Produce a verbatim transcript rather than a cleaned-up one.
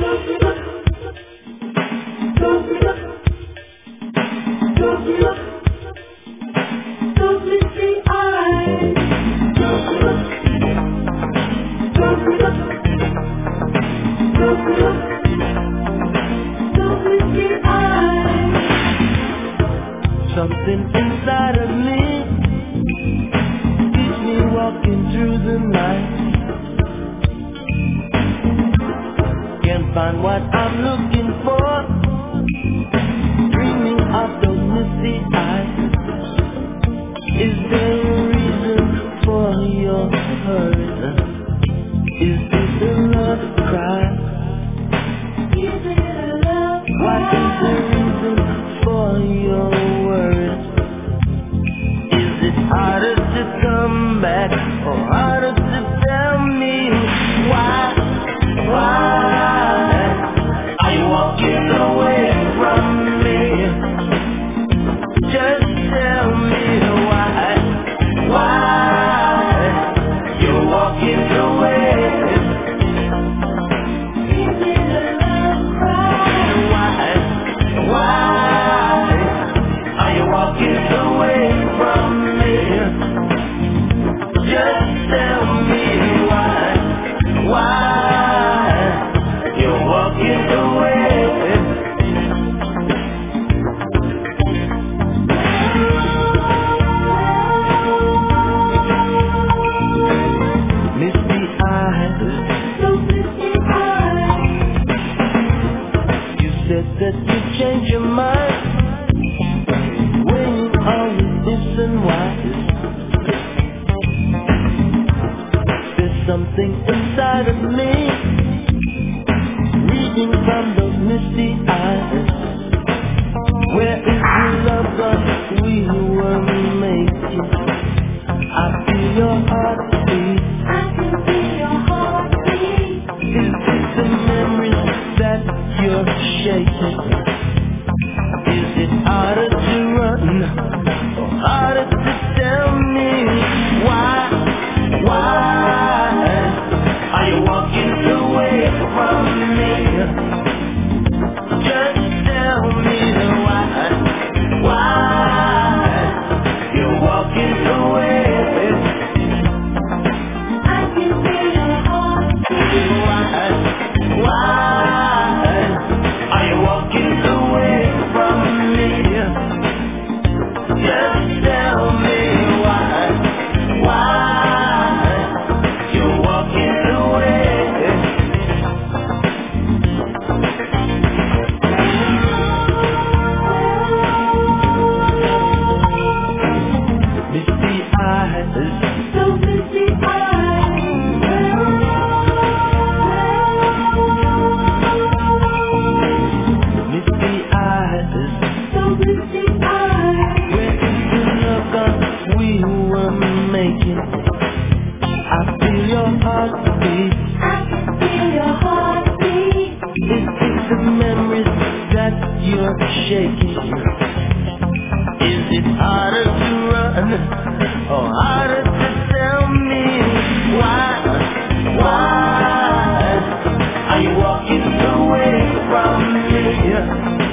Something inside of me keeps me walking through the night. Can't find what I'm looking for, dreaming of those misty eyes. Is there a reason for your hurry? Is this a love cry? Is it a love cry? What is the reason for your worry? Is it harder to come back or harder to tell me why? Why are you walking away from me? Just tell me why. Why you're walking away? Is it a love cry? Why? Why are you walking away from me? Just tell me why. Why you're walking away? Misty eyes, so misty eyes. You said that you changed your mind when you always listen wise. There's something inside of me reading from those misty eyes. Where is the love that we were making? I feel your heartbeat. I can feel your heartbeat. Is this the memories that you're shaking? Is it harder to run or harder to tell me why? Why are you walking away from me? Just tell me why. Why you're walking away? I can feel your heartbeat. Why? Why are you walking away from me? Just tell me why. Why you're walking away? Misty eyes, so misty eyes. Misty eyes, so misty eyes. Where is the love that we were making? I feel your heartbeat. I can feel your heartbeat. Is it the memories that you're shaking? Is it harder to run or harder to tell me why? Why are you walking away from me?